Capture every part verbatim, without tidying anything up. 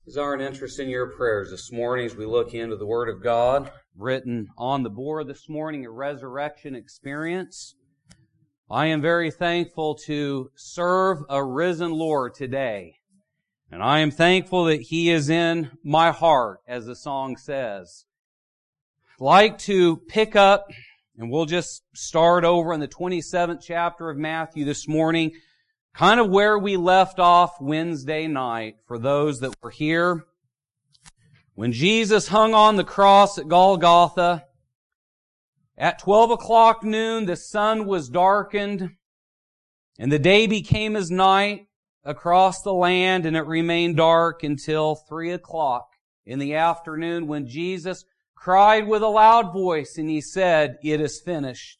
Desire and interest in your prayers this morning as we look into the Word of God, written on the board this morning, a resurrection experience. I am very thankful to serve a risen Lord today. And I am thankful that He is in my heart, as the song says. I'd like to pick up, and we'll just start over in the twenty-seventh chapter of Matthew this morning, kind of where we left off Wednesday night for those that were here. When Jesus hung on the cross at Golgotha, at twelve o'clock noon, the sun was darkened, and the day became as night across the land, and it remained dark until three o'clock in the afternoon when Jesus cried with a loud voice, and He said, "It is finished."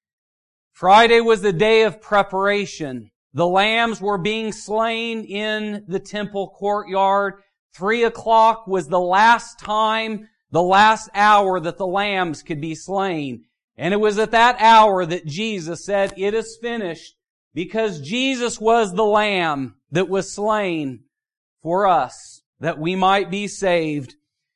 Friday was the day of preparation. The lambs were being slain in the temple courtyard. Three o'clock was the last time, the last hour that the lambs could be slain. And it was at that hour that Jesus said, "It is finished," because Jesus was the lamb that was slain for us, that we might be saved.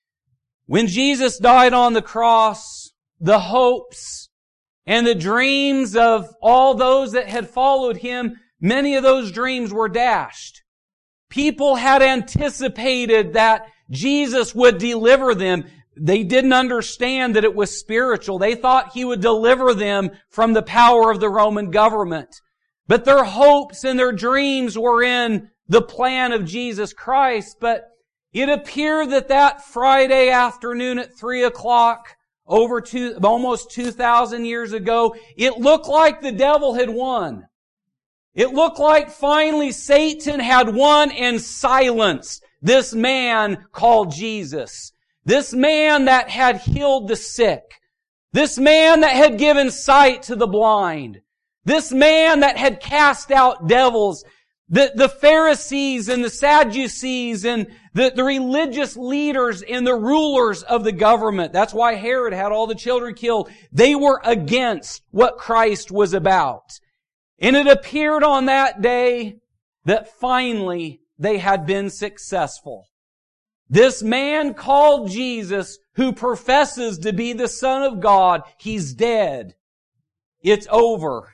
When Jesus died on the cross, the hopes and the dreams of all those that had followed Him, many of those dreams were dashed. People had anticipated that Jesus would deliver them. They didn't understand that it was spiritual. They thought He would deliver them from the power of the Roman government. But their hopes and their dreams were in the plan of Jesus Christ. But it appeared that that Friday afternoon at three o'clock, over two, almost two thousand years ago, it looked like the devil had won. It looked like finally Satan had won and silenced this man called Jesus. This man that had healed the sick. This man that had given sight to the blind. This man that had cast out devils. The, the Pharisees and the Sadducees and the, the religious leaders and the rulers of the government. That's why Herod had all the children killed. They were against what Christ was about. And it appeared on that day that finally they had been successful. This man called Jesus, who professes to be the Son of God, He's dead. It's over.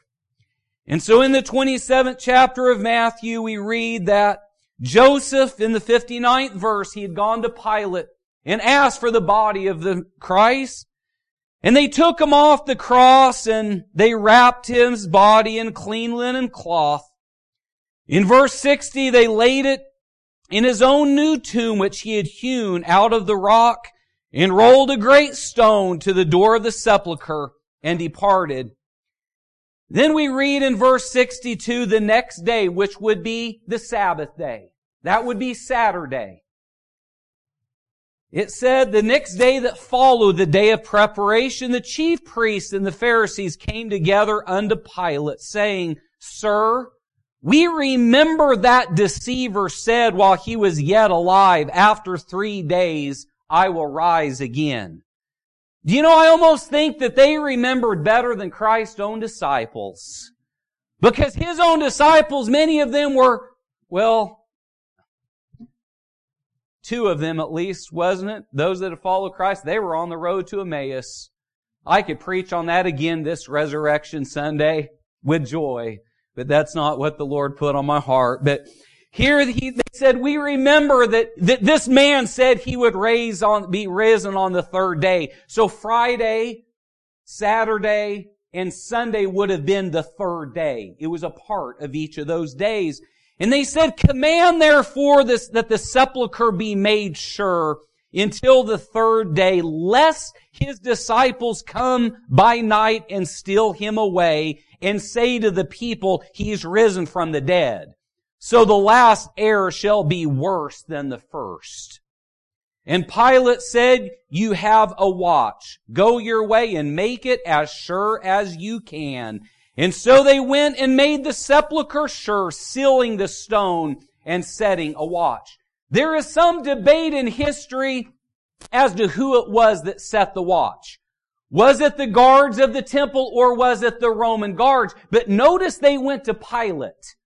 And so in the twenty-seventh chapter of Matthew, we read that Joseph, in the fifty-ninth verse, he had gone to Pilate and asked for the body of the Christ. And they took Him off the cross and they wrapped His body in clean linen cloth. In verse sixty, they laid it in His own new tomb, which He had hewn out of the rock, and rolled a great stone to the door of the sepulchre, and departed. Then we read in verse sixty-two, the next day, which would be the Sabbath day. That would be Saturday. It said, the next day that followed the day of preparation, the chief priests and the Pharisees came together unto Pilate, saying, "Sir, we remember that deceiver said while he was yet alive, after three days I will rise again." Do you know, I almost think that they remembered better than Christ's own disciples. Because His own disciples, many of them were, well, two of them at least, wasn't it? Those that have followed Christ, they were on the road to Emmaus. I could preach on that again this Resurrection Sunday with joy, but that's not what the Lord put on my heart. But here he, they said, we remember that, that this man said he would raise on, be risen on the third day. So Friday, Saturday, and Sunday would have been the third day. It was a part of each of those days. And they said, "Command therefore this, that the sepulchre be made sure until the third day, lest His disciples come by night and steal Him away and say to the people, He's risen from the dead. So the last error shall be worse than the first." And Pilate said, "You have a watch. Go your way and make it as sure as you can." And so they went and made the sepulchre sure, sealing the stone and setting a watch. There is some debate in history as to who it was that set the watch. Was it the guards of the temple or was it the Roman guards? But notice they went to Pilate.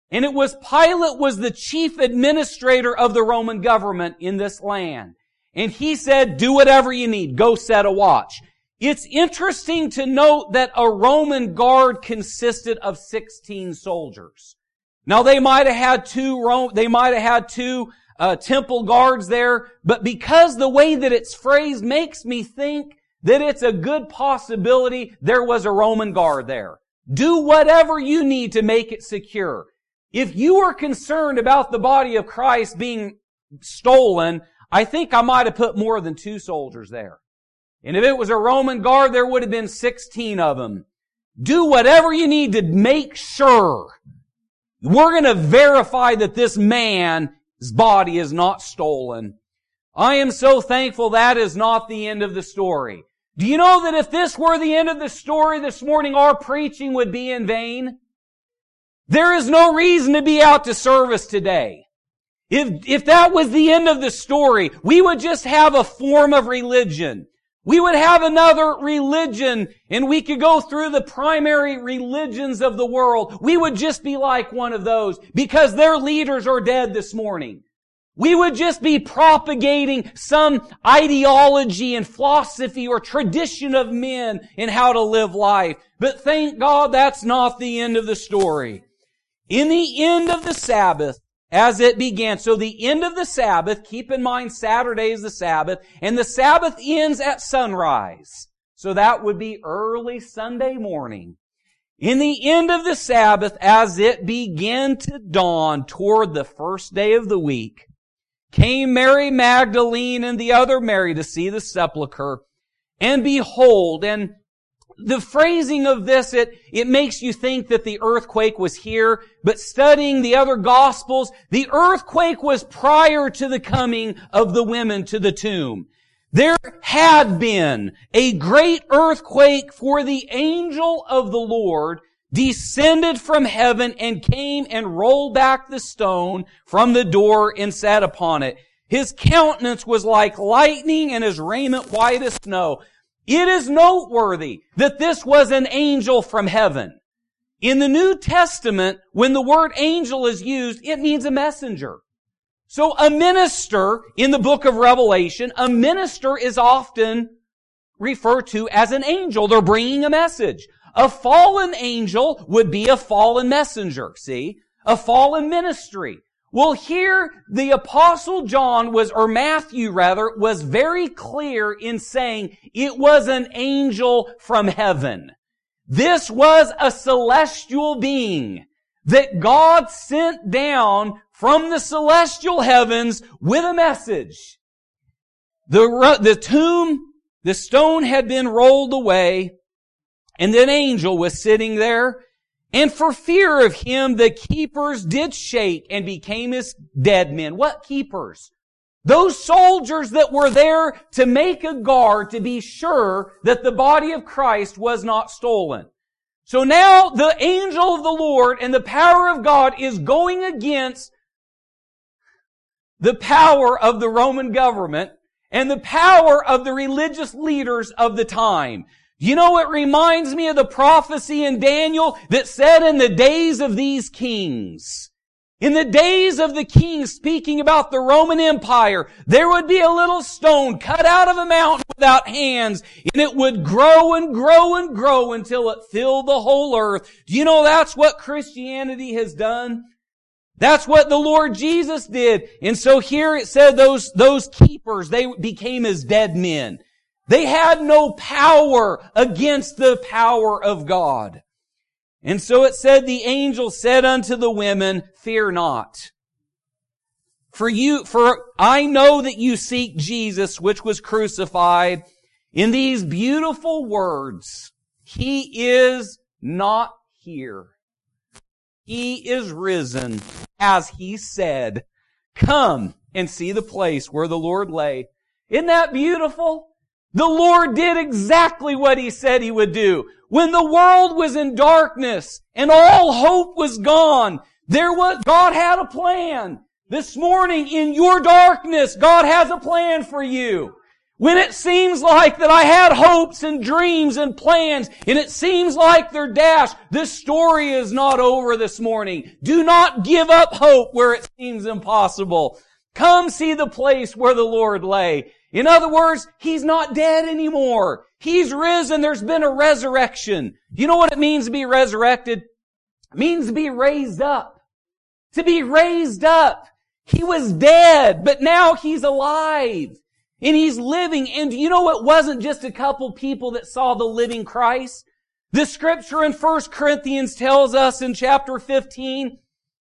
And it was Pilate was the chief administrator of the Roman government in this land. And he said, do whatever you need. Go set a watch. It's interesting to note that a Roman guard consisted of sixteen soldiers. Now they might have had two Rome, they might have had two uh, temple guards there, but because the way that it's phrased makes me think that it's a good possibility there was a Roman guard there. Do whatever you need to make it secure. If you were concerned about the body of Christ being stolen, I think I might have put more than two soldiers there. And if it was a Roman guard, there would have been sixteen of them. Do whatever you need to make sure. We're going to verify that this man's body is not stolen. I am so thankful that is not the end of the story. Do you know that if this were the end of the story this morning, our preaching would be in vain? There is no reason to be out to service today. If, if that was the end of the story, we would just have a form of religion. We would have another religion and we could go through the primary religions of the world. We would just be like one of those because their leaders are dead this morning. We would just be propagating some ideology and philosophy or tradition of men in how to live life. But thank God that's not the end of the story. In the end of the Sabbath, as it began, so the end of the Sabbath, keep in mind Saturday is the Sabbath, and the Sabbath ends at sunrise. So that would be early Sunday morning. In the end of the Sabbath, as it began to dawn toward the first day of the week, came Mary Magdalene and the other Mary to see the sepulchre. And behold, and the phrasing of this, it, it makes you think that the earthquake was here, but studying the other Gospels, the earthquake was prior to the coming of the women to the tomb. There had been a great earthquake, for the angel of the Lord descended from heaven and came and rolled back the stone from the door and sat upon it. His countenance was like lightning and his raiment white as snow. It is noteworthy that this was an angel from heaven. In the New Testament, when the word angel is used, it means a messenger. So a minister in the book of Revelation, a minister is often referred to as an angel. They're bringing a message. A fallen angel would be a fallen messenger, see? A fallen ministry. Well, here the Apostle John was, or Matthew rather, was very clear in saying it was an angel from heaven. This was a celestial being that God sent down from the celestial heavens with a message. The, the tomb, the stone had been rolled away, and an angel was sitting there. And for fear of him, the keepers did shake and became as dead men. What keepers? Those soldiers that were there to make a guard to be sure that the body of Christ was not stolen. So now the angel of the Lord and the power of God is going against the power of the Roman government and the power of the religious leaders of the time. You know, it reminds me of the prophecy in Daniel that said in the days of these kings, in the days of the kings, speaking about the Roman Empire, there would be a little stone cut out of a mountain without hands, and it would grow and grow and grow until it filled the whole earth. Do you know that's what Christianity has done? That's what the Lord Jesus did. And so here it said those, those keepers, they became as dead men. They had no power against the power of God. And so it said, the angel said unto the women, fear not. For you, for I know that you seek Jesus, which was crucified. In these beautiful words, He is not here. He is risen, as He said. Come and see the place where the Lord lay. Isn't that beautiful? The Lord did exactly what He said He would do. When the world was in darkness and all hope was gone, there was, God had a plan. This morning in your darkness, God has a plan for you. When it seems like that I had hopes and dreams and plans, and it seems like they're dashed, this story is not over this morning. Do not give up hope where it seems impossible. Come see the place where the Lord lay. In other words, He's not dead anymore. He's risen. There's been a resurrection. You know what it means to be resurrected? It means to be raised up. To be raised up. He was dead, but now He's alive. And He's living. And you know, it wasn't just a couple people that saw the living Christ. The scripture in First Corinthians tells us in chapter fifteen,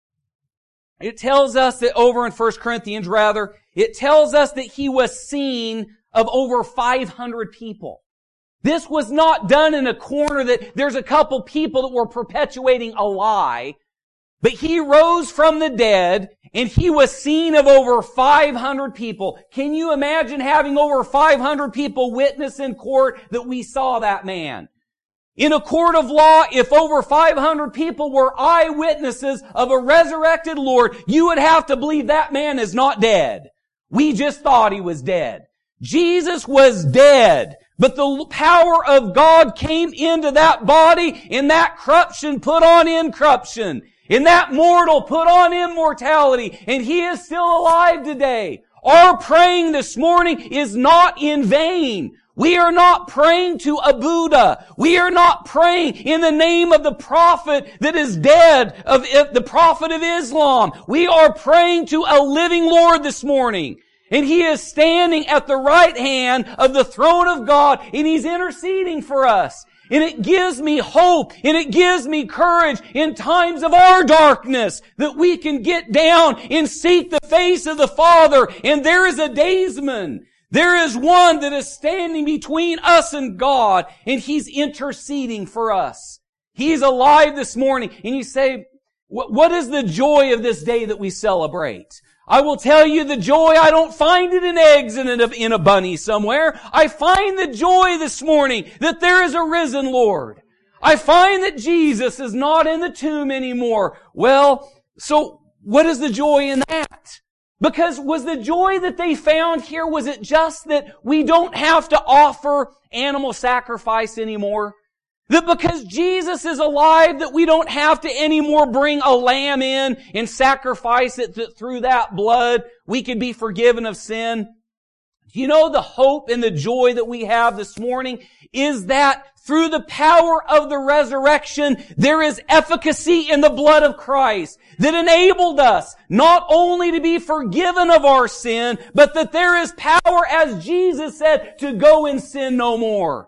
it tells us that over in First Corinthians rather, it tells us that He was seen of over five hundred people. This was not done in a corner that there's a couple people that were perpetuating a lie. But He rose from the dead, and He was seen of over five hundred people. Can you imagine having over five hundred people witness in court that we saw that man? In a court of law, if over five hundred people were eyewitnesses of a resurrected Lord, you would have to believe that man is not dead. We just thought he was dead. Jesus was dead, but the power of God came into that body, and that corruption put on incorruption. And that mortal put on immortality, and He is still alive today. Our praying this morning is not in vain. We are not praying to a Buddha. We are not praying in the name of the prophet that is dead, of the prophet of Islam. We are praying to a living Lord this morning. And He is standing at the right hand of the throne of God, and He's interceding for us. And it gives me hope, and it gives me courage in times of our darkness that we can get down and seek the face of the Father. And there is a daysman. There is one that is standing between us and God, and He's interceding for us. He's alive this morning. And you say, what is the joy of this day that we celebrate? I will tell you the joy, I don't find it in eggs and in a, in a bunny somewhere. I find the joy this morning that there is a risen Lord. I find that Jesus is not in the tomb anymore. Well, so what is the joy in that? Because was the joy that they found here, was it just that we don't have to offer animal sacrifice anymore? That because Jesus is alive, that we don't have to anymore bring a lamb in and sacrifice it, that through that blood we can be forgiven of sin? You know, the hope and the joy that we have this morning is that through the power of the resurrection, there is efficacy in the blood of Christ that enabled us not only to be forgiven of our sin, but that there is power, as Jesus said, to go and sin no more.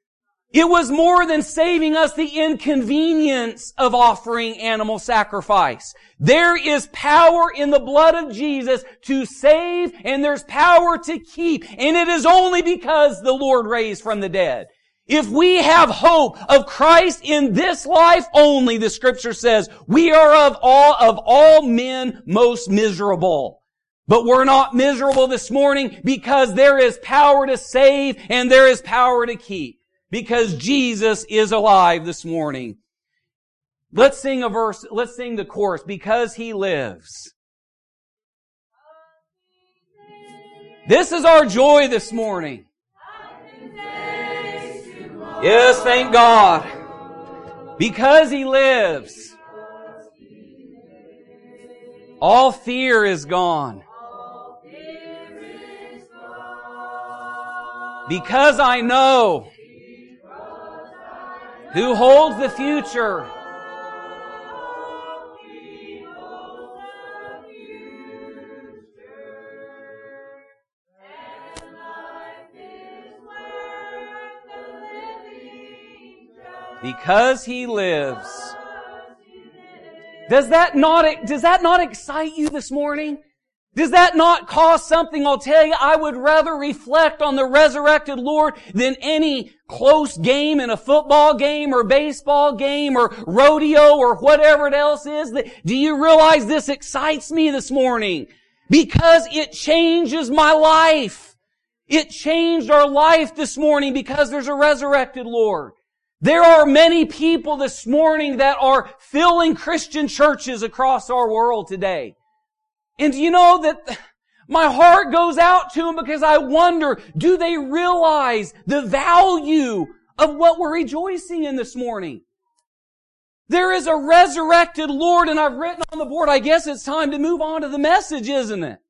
It was more than saving us the inconvenience of offering animal sacrifice. There is power in the blood of Jesus to save, and there's power to keep. And it is only because the Lord raised from the dead. If we have hope of Christ in this life only, the Scripture says, we are of all, of all men most miserable. But we're not miserable this morning because there is power to save and there is power to keep. Because Jesus is alive this morning. Let's sing a verse, let's sing the chorus, because He lives. This is our joy this morning. Yes, thank God. Because He lives. All fear is gone. Because I know who holds the future. Because He lives. Does that not, does that not excite you this morning? Does that not cause something? I'll tell you, I would rather reflect on the resurrected Lord than any close game in a football game or baseball game or rodeo or whatever it else is. Do you realize this excites me this morning? Because it changes my life. It changed our life this morning because there's a resurrected Lord. There are many people this morning that are filling Christian churches across our world today. And you know that My heart goes out to them because I wonder, do they realize the value of what we're rejoicing in this morning? There is a resurrected Lord, and I've written on the board, I guess it's time to move on to the message, isn't it?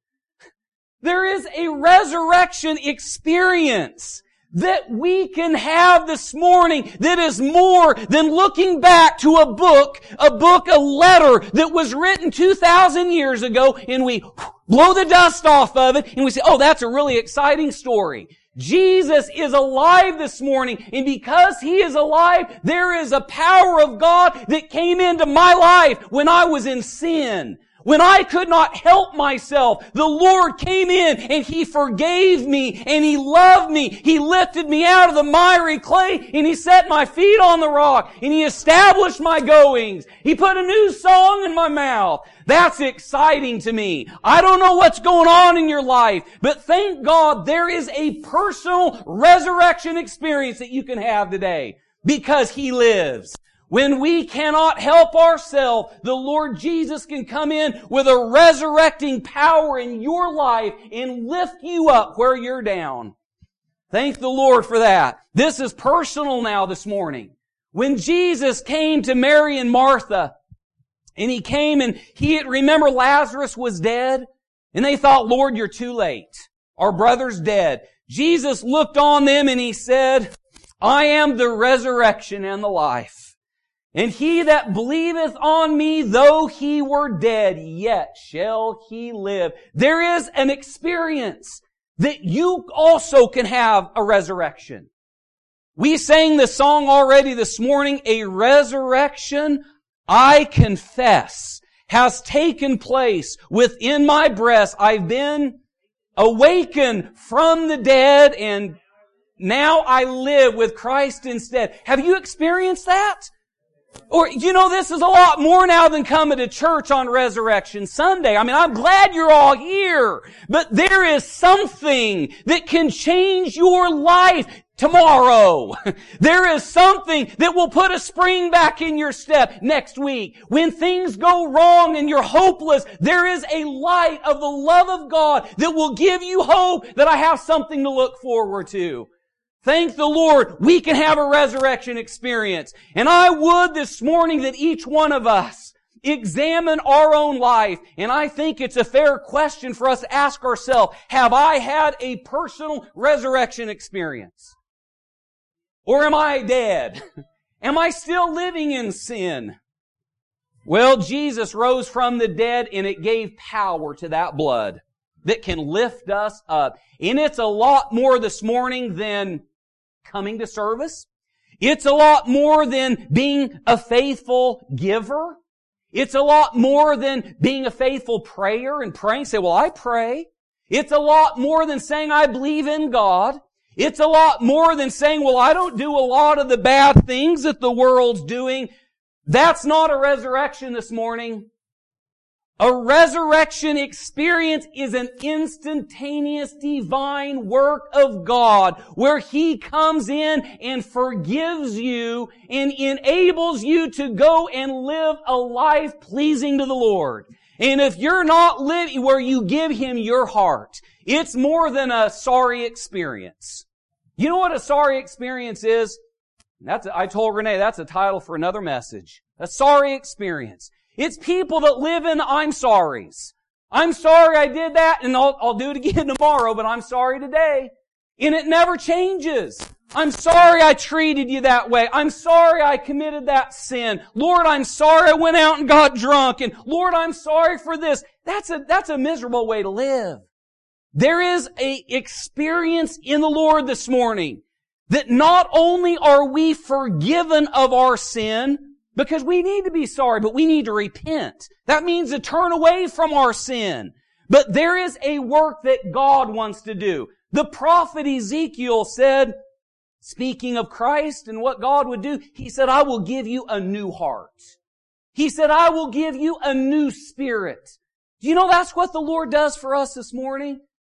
There is a resurrection experience that we can have this morning that is more than looking back to a book, a book, a letter that was written two thousand years ago, and we blow the dust off of it, and we say, oh, that's a really exciting story. Jesus is alive this morning, and because He is alive, there is a power of God that came into my life when I was in sin. When I could not help myself, the Lord came in and He forgave me and He loved me. He lifted me out of the miry clay and He set my feet on the rock and He established my goings. He put a new song in my mouth. That's exciting to me. I don't know what's going on in your life, but thank God there is a personal resurrection experience that you can have today because He lives. When we cannot help ourselves, the Lord Jesus can come in with a resurrecting power in your life and lift you up where you're down. Thank the Lord for that. This is personal now this morning. When Jesus came to Mary and Martha, and He came and He, remember Lazarus was dead? And they thought, Lord, you're too late. Our brother's dead. Jesus looked on them and He said, I am the resurrection and the life. And he that believeth on me, though he were dead, yet shall he live. There is an experience that you also can have a resurrection. We sang the song already this morning, a resurrection, I confess, has taken place within my breast. I've been awakened from the dead and now I live with Christ instead. Have you experienced that? Or, you know, this is a lot more now than coming to church on Resurrection Sunday. I mean, I'm glad you're all here. But there is something that can change your life tomorrow. There is something that will put a spring back in your step next week. When things go wrong and you're hopeless, there is a light of the love of God that will give you hope that I have something to look forward to. Thank the Lord, we can have a resurrection experience. And I would this morning that each one of us examine our own life. And I think it's a fair question for us to ask ourselves, have I had a personal resurrection experience? Or am I dead? Am I still living in sin? Well, Jesus rose from the dead and it gave power to that blood that can lift us up. And it's a lot more this morning than coming to service. It's a lot more than being a faithful giver. It's a lot more than being a faithful prayer and praying. Say, well, I pray. It's a lot more than saying I believe in God. It's a lot more than saying, well, I don't do a lot of the bad things that the world's doing. That's not a resurrection this morning. A resurrection experience is an instantaneous divine work of God where He comes in and forgives you and enables you to go and live a life pleasing to the Lord. And if you're not living where you give Him your heart, it's more than a sorry experience. You know what a sorry experience is? That's, I told Renee, that's a title for another message. A sorry experience. It's people that live in I'm sorries. I'm sorry I did that and I'll, I'll do it again tomorrow, but I'm sorry today. And it never changes. I'm sorry I treated you that way. I'm sorry I committed that sin. Lord, I'm sorry I went out and got drunk. And Lord, I'm sorry for this. That's a, that's a miserable way to live. There is a experience in the Lord this morning that not only are we forgiven of our sin, because we need to be sorry, but we need to repent. That means to turn away from our sin. But there is a work that God wants to do. The prophet Ezekiel said, speaking of Christ and what God would do, he said, I will give you a new heart. He said, I will give you a new spirit. Do you know that's what the Lord does for us this morning?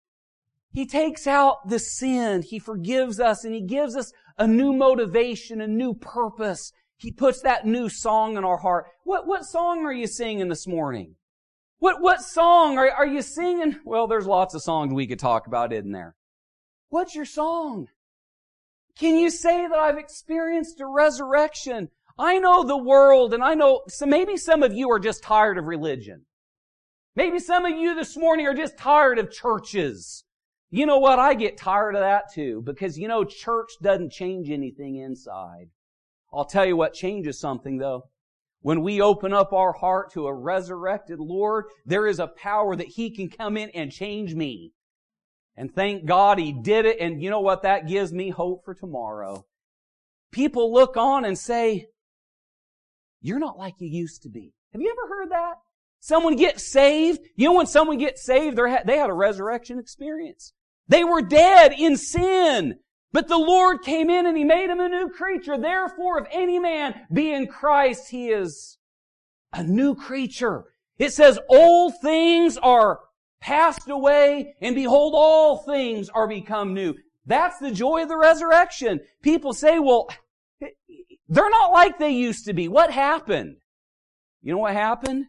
He takes out the sin, He forgives us, and He gives us a new motivation, a new purpose. He puts that new song in our heart. What, what song are you singing this morning? What, what song are, are you singing? Well, there's lots of songs we could talk about, isn't there? What's your song? Can you say that I've experienced a resurrection? I know the world, and I know, so maybe some of you are just tired of religion. Maybe some of you this morning are just tired of churches. You know what? I get tired of that too, because you know, church doesn't change anything inside. I'll tell you what changes something though. When we open up our heart to a resurrected Lord, there is a power that He can come in and change me. And thank God He did it, and you know what? That gives me hope for tomorrow. People look on and say, you're not like you used to be. Have you ever heard that? Someone gets saved. You know when someone gets saved, they had a resurrection experience. They were dead in sin. But the Lord came in and He made them a new creature. Therefore, if any man be in Christ, he is a new creature. It says, old things are passed away, and behold, all things are become new. That's the joy of the resurrection. People say, well, they're not like they used to be. What happened? You know what happened?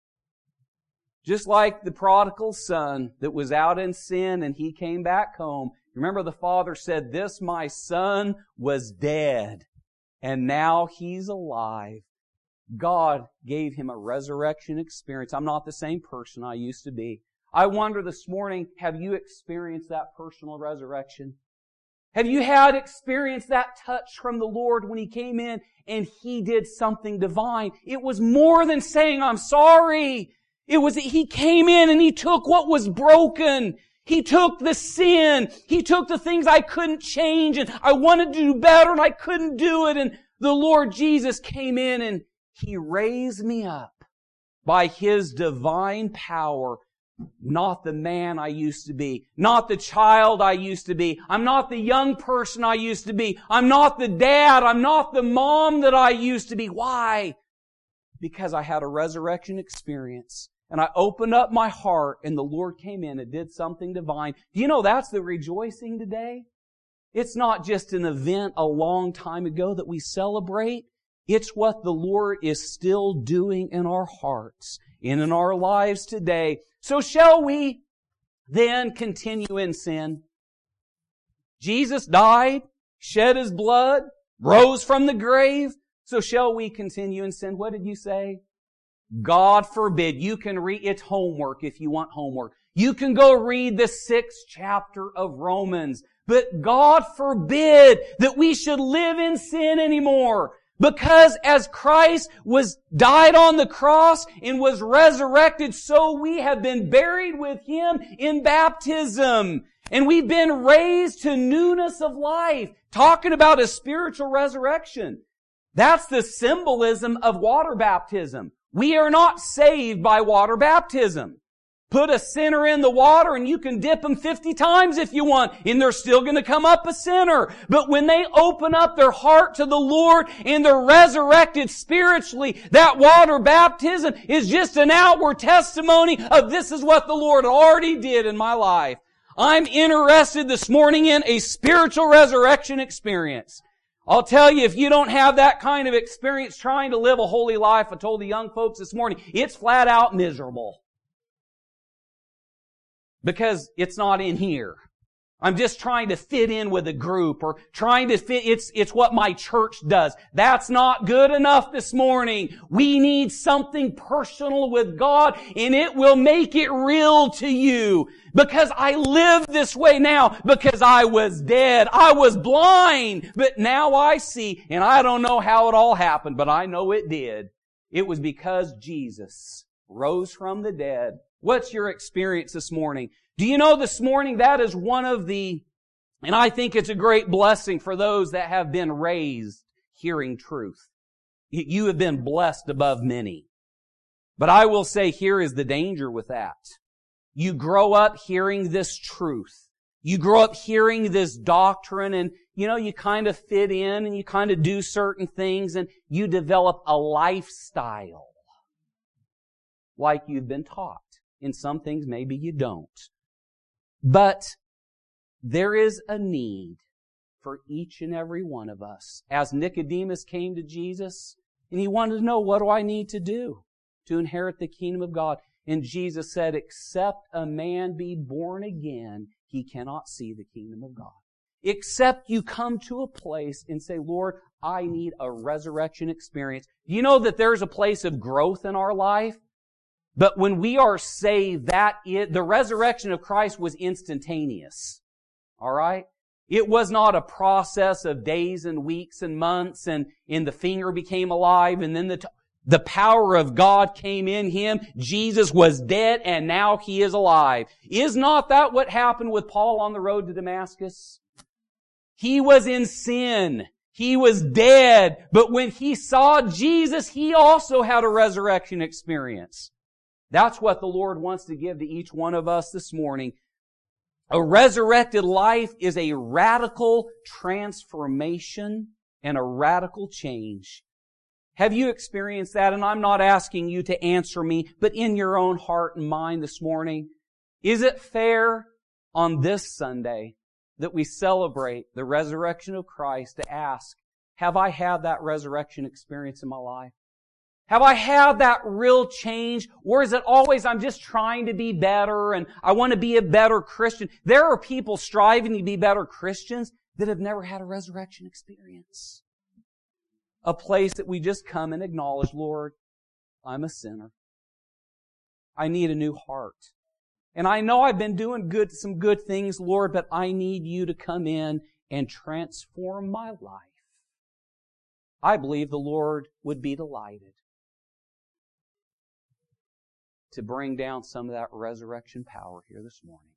Just like the prodigal son that was out in sin and he came back home. Remember the father said, this my son was dead and now he's alive. God gave him a resurrection experience. I'm not the same person I used to be. I wonder this morning, have you experienced that personal resurrection? Have you had experienced that touch from the Lord when He came in and He did something divine? It was more than saying, I'm sorry. It was that He came in and He took what was broken. He took the sin. He took the things I couldn't change and I wanted to do better and I couldn't do it. And the Lord Jesus came in and He raised me up by His divine power. Not the man I used to be. Not the child I used to be. I'm not the young person I used to be. I'm not the dad. I'm not the mom that I used to be. Why? Because I had a resurrection experience. And I opened up my heart and the Lord came in and did something divine. Do you know that's the rejoicing today? It's not just an event a long time ago that we celebrate. It's what the Lord is still doing in our hearts and in our lives today. So shall we then continue in sin? Jesus died, shed His blood, rose from the grave. So shall we continue in sin? What did you say? God forbid. You can read, it's homework if you want homework. You can go read the sixth chapter of Romans. But God forbid that we should live in sin anymore. Because as Christ was died on the cross and was resurrected, so we have been buried with Him in baptism. And we've been raised to newness of life. Talking about a spiritual resurrection. That's the symbolism of water baptism. We are not saved by water baptism. Put a sinner in the water and you can dip them fifty times if you want, and they're still going to come up a sinner. But when they open up their heart to the Lord and they're resurrected spiritually, that water baptism is just an outward testimony of this is what the Lord already did in my life. I'm interested this morning in a spiritual resurrection experience. I'll tell you, if you don't have that kind of experience trying to live a holy life, I told the young folks this morning, it's flat out miserable. Because it's not in here. I'm just trying to fit in with a group or trying to fit, it's, it's what my church does. That's not good enough this morning. We need something personal with God and it will make it real to you. Because I live this way now because I was dead. I was blind, but now I see and I don't know how it all happened, but I know it did. It was because Jesus rose from the dead. What's your experience this morning? Do you know this morning that is one of the, and I think it's a great blessing for those that have been raised hearing truth. You have been blessed above many. But I will say here is the danger with that. You grow up hearing this truth. You grow up hearing this doctrine and, you know, you kind of fit in and you kind of do certain things and you develop a lifestyle like you've been taught. In some things, maybe you don't. But there is a need for each and every one of us. As Nicodemus came to Jesus, and he wanted to know, what do I need to do to inherit the kingdom of God? And Jesus said, except a man be born again, he cannot see the kingdom of God. Except you come to a place and say, Lord, I need a resurrection experience. Do you know that there's a place of growth in our life? But when we are saved, that is, the resurrection of Christ was instantaneous. All right? It was not a process of days and weeks and months and, and the finger became alive and then the, t- the power of God came in Him. Jesus was dead and now He is alive. Is not that what happened with Paul on the road to Damascus? He was in sin. He was dead. But when he saw Jesus, he also had a resurrection experience. That's what the Lord wants to give to each one of us this morning. A resurrected life is a radical transformation and a radical change. Have you experienced that? And I'm not asking you to answer me, but in your own heart and mind this morning, is it fair on this Sunday that we celebrate the resurrection of Christ to ask, have I had that resurrection experience in my life? Have I had that real change? Or is it always I'm just trying to be better and I want to be a better Christian? There are people striving to be better Christians that have never had a resurrection experience. A place that we just come and acknowledge, Lord, I'm a sinner. I need a new heart. And I know I've been doing good, some good things, Lord, but I need You to come in and transform my life. I believe the Lord would be delighted to bring down some of that resurrection power here this morning.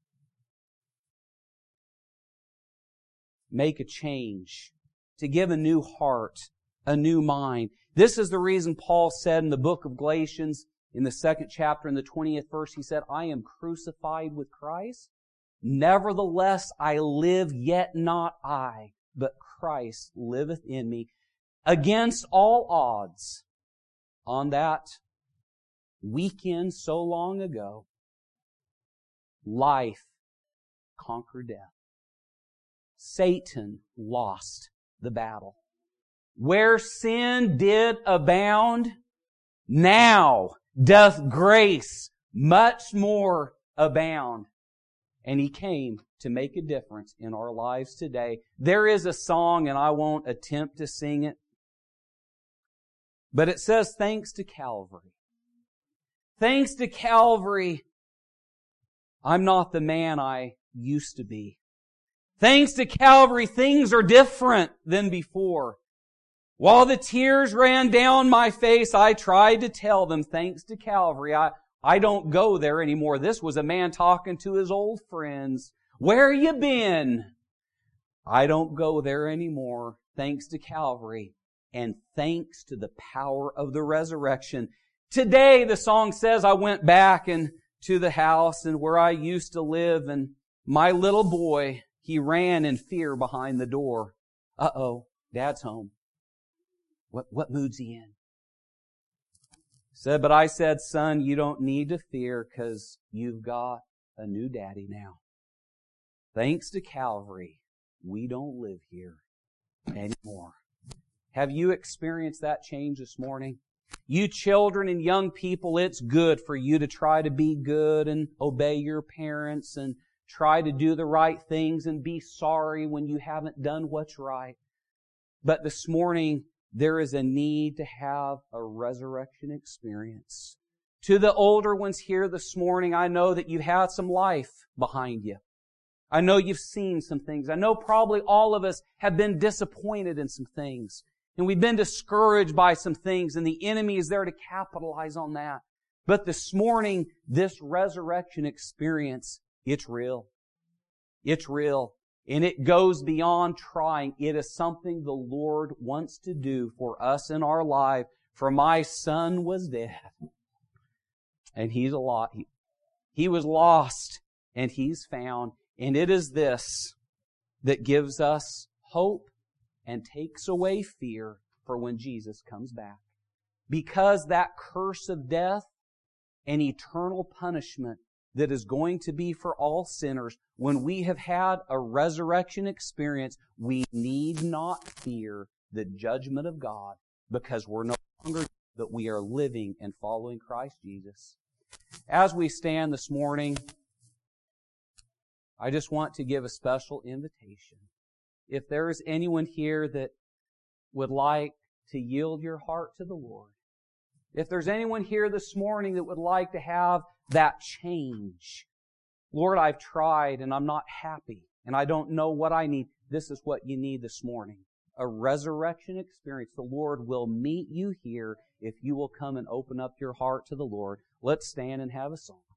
Make a change, to give a new heart, a new mind. This is the reason Paul said in the book of Galatians, in the second chapter, in the twentieth verse, he said, I am crucified with Christ. Nevertheless, I live, yet not I, but Christ liveth in me. Against all odds, on that weekend so long ago, life conquered death. Satan lost the battle. Where sin did abound, now doth grace much more abound. And He came to make a difference in our lives today. There is a song, and I won't attempt to sing it, but it says, thanks to Calvary. Thanks to Calvary, I'm not the man I used to be. Thanks to Calvary, things are different than before. While the tears ran down my face, I tried to tell them, thanks to Calvary, I, I don't go there anymore. This was a man talking to his old friends. Where you been? I don't go there anymore. Thanks to Calvary and thanks to the power of the resurrection. Today, the song says, I went back and to the house and where I used to live, and my little boy, he ran in fear behind the door. Uh-oh, Dad's home. What, what mood's he in? Said, but I said, son, you don't need to fear because you've got a new daddy now. Thanks to Calvary, we don't live here anymore. Have you experienced that change this morning? You children and young people, it's good for you to try to be good and obey your parents and try to do the right things and be sorry when you haven't done what's right. But this morning, there is a need to have a resurrection experience. To the older ones here this morning, I know that you've had some life behind you. I know you've seen some things. I know probably all of us have been disappointed in some things. And we've been discouraged by some things, and the enemy is there to capitalize on that. But this morning, this resurrection experience, it's real. It's real. And it goes beyond trying. It is something the Lord wants to do for us in our life. For my son was dead, and he's a lot. He, he was lost, and he's found. And it is this that gives us hope and takes away fear for when Jesus comes back. Because that curse of death and eternal punishment that is going to be for all sinners, when we have had a resurrection experience, we need not fear the judgment of God because we're no longer, but we are living and following Christ Jesus. As we stand this morning, I just want to give a special invitation. If there is anyone here that would like to yield your heart to the Lord, if there's anyone here this morning that would like to have that change, Lord, I've tried and I'm not happy and I don't know what I need. This is what you need this morning. A resurrection experience. The Lord will meet you here if you will come and open up your heart to the Lord. Let's stand and have a song.